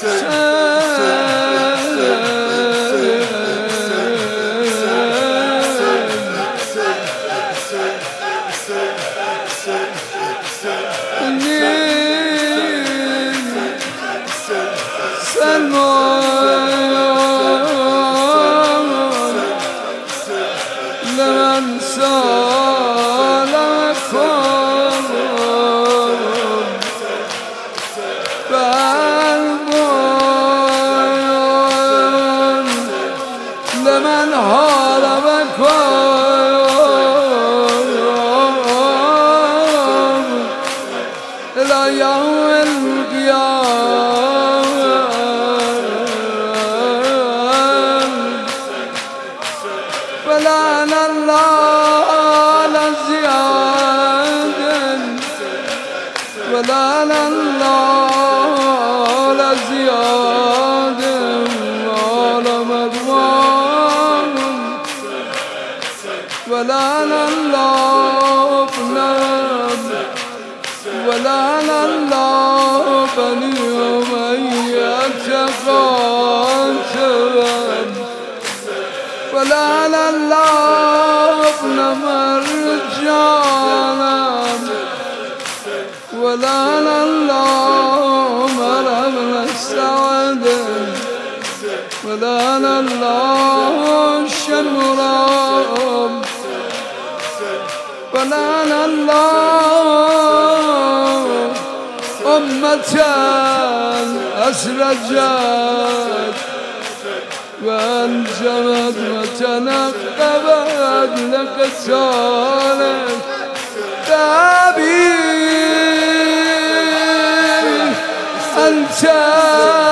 لمن سالكم بالبون لمن حاربكم إلى يوم القيامة فلعن الله على زياد ولعن الله على زياد وعلى مدوان ولعن الله ابنهم ولعن الله بني أمية قاتلا ولعن الله ابن مرجانا ولعن الله عمر بن سعد ولعن الله شمرا ولعن الله أمة أسرجت وانجمت وتنقبت لقتالك تابي أنت